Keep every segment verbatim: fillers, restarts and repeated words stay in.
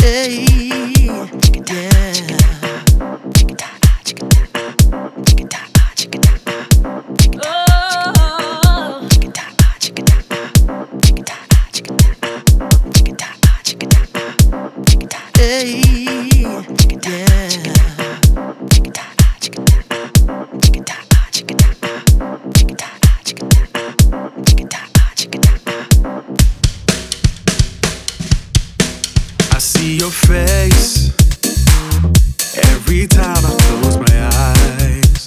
I see your face every time I close my eyes.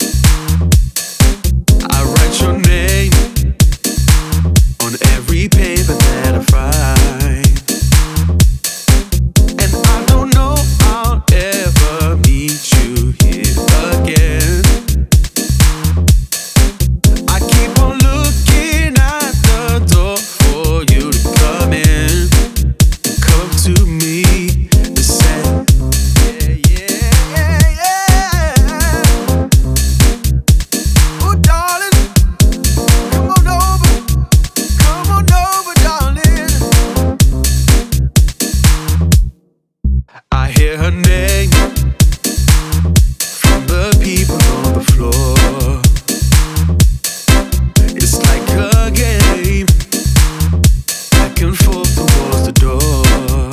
I write your name on every paper that I find, and I don't know I'll ever meet you here again. I keep on looking at the door for you to come in, come to me. I hear her name from the people on the floor. It's like a game, back and forth towards the door.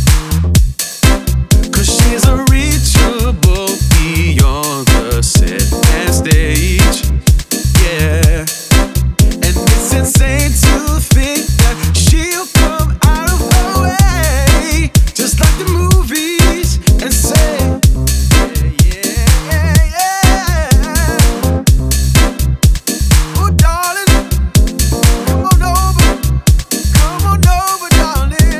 'Cause she's unreachable beyond the set and stage. Yeah, and it's insane to think that she'll come out of her way, just like the movies, and say, yeah, yeah, yeah. Oh, darling, come on over, come on over, darling.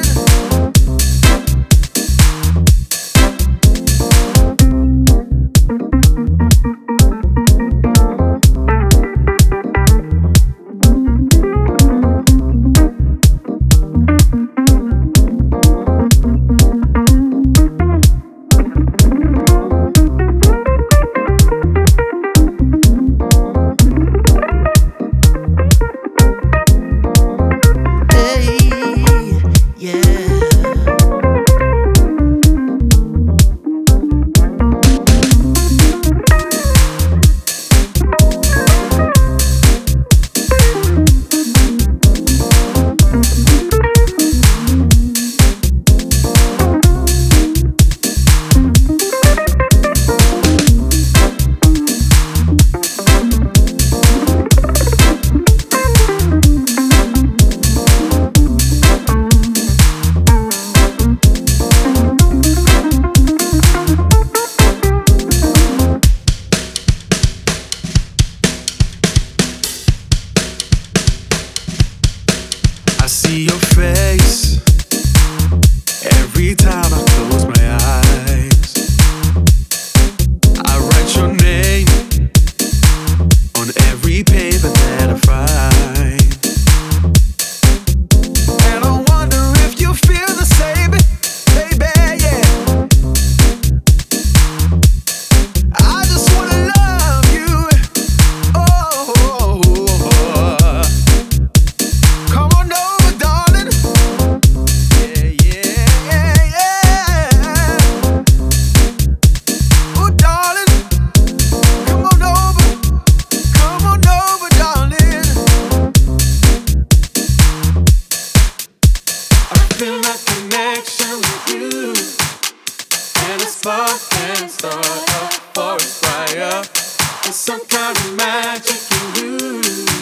I see your face every time I close my eyes. I write your name on every paper that I find, and I wonder if you feel the same, baby, yeah. I just wanna love you, oh, oh, oh, oh. Come on over, darling. Yeah, yeah, yeah, yeah. Oh, darling, come on over, come on over, darling. I feel like connection with you, and a spark can start a forest fire. There's some kind of magic in you.